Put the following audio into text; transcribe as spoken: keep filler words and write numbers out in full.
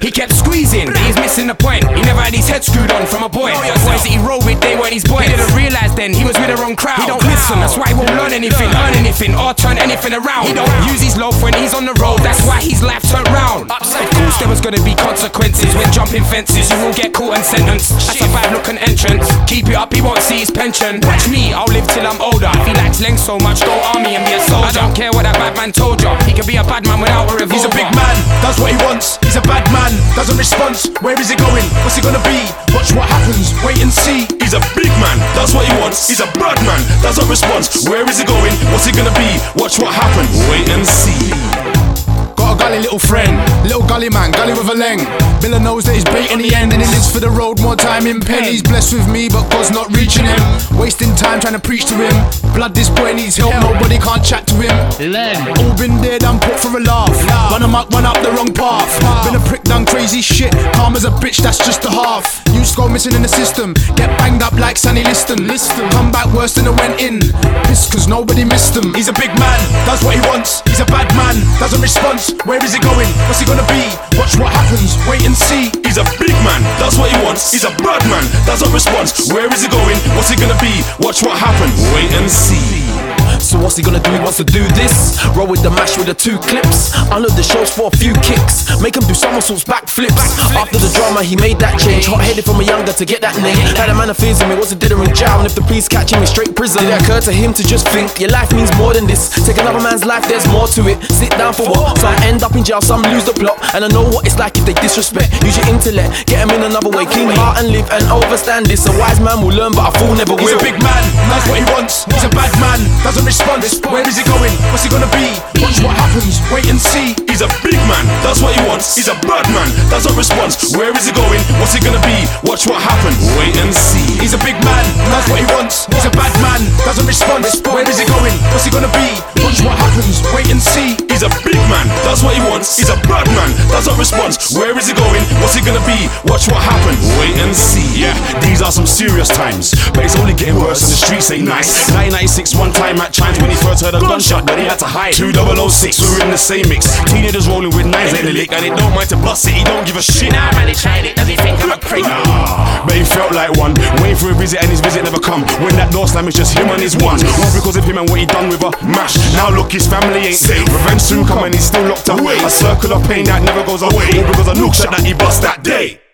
He kept squeezing, but he's missing the point. He never had his head screwed on from a boy. The boys that he rolled with, they weren't his boys. He didn't realise then he was with the wrong crowd. He don't listen, that's why he won't learn anything, earn anything, or turn anything around. He don't use his loaf when he's on the road, that's why his life turned round. Of course there was gonna be consequences when jumping fences. You will get caught and sentenced. That's a bad look and entrance. Keep it up, he won't see his pension. Watch me, I'll live till I'm older. If he likes length so much, go army and be a soldier. I don't care what that bad man told you. He can be a bad man without a revolver. He's a big man, does what he wants. He's a bad man, doesn't respond. Where is he going? What's he gonna be? Watch what happens, wait and see. He's a big man, does what he wants. He's a bad man, doesn't respond. Where is he going? What's he gonna be? Watch what happens, wait and see. Got a gully little friend, little gully man, gully with a leng. Billa knows that he's bait in the end, and he lives for the road, more time in pen. He's blessed with me, but God's not reaching him. Wasting time trying to preach to him. Blood, this boy needs help, nobody can't chat to him. All been there, done put for a laugh. Run amok, run up the wrong path. Been a prick, done crazy shit. Calm as a bitch, that's just a half. Used to go missing in the system, get banged up like Sonny Liston. Come back worse than I went in. Pissed cause nobody missed him. He's a big man, does what he wants. He's a bad man, doesn't respond. Where is he going? What's he gonna be? Watch what happens, wait and see. He's a big man, does what he wants. He's a bad man, doesn't respond. Where is he going? What's he gonna be? Watch what happens, wait and see. So what's he gonna do? He wants to do this. Roll with the mash with the two clips. Unload the shows for a few kicks. Make him do somersaults, backflips. After the drama he made that change. Hot-headed from a younger to get that name. Had a man of fears him, it wasn't dinner in jail. And if the police catch him in straight prison, did it occur to him to just think your life means more than this? Take another man's life, there's more to it. Sit down for what? So I end up in jail, some lose the plot. And I know what it's like if they disrespect. Use your intellect, get him in another way. Clean heart and live and overstand this. A wise man will learn, but a fool never will. He's a big man, knows what he wants. He's a bad man, doesn't respond. Where is he going? What's he gonna be? Watch what happens, wait and see. He's a big man, does what he wants. He's a bad man, doesn't respond. Where is he going? What's he gonna be? Watch what happens, wait and see. He's a big man, knows what he wants. He's a bad man, doesn't respond. Where is he going? What's he gonna be? Watch what happens, wait and see. He's a big man, does what he wants. He's a bad man, doesn't respond. Where is he going? What's he gonna be? Watch what happens, wait and see. Yeah, these are some serious times, but it's only getting worse and the streets ain't nice. nineteen ninety-six, one time at Chimes when he first heard a gunshot, then he had to hide. Two thousand six, we were in the same mix. Teenagers rolling with knives in the lick, and they don't mind to bust it, he don't give a shit. Nah man, he tried it, does he think I'm a prick? Nah, but he felt like one, waiting for a visit and his visit never come. When that door slam, it's just him and his one. All because of him and what he done with her. Mash, now look, his family ain't safe. Revenge soon come and he's still locked up. A circle of pain that never goes away. All because of Nook shot that he bust that day.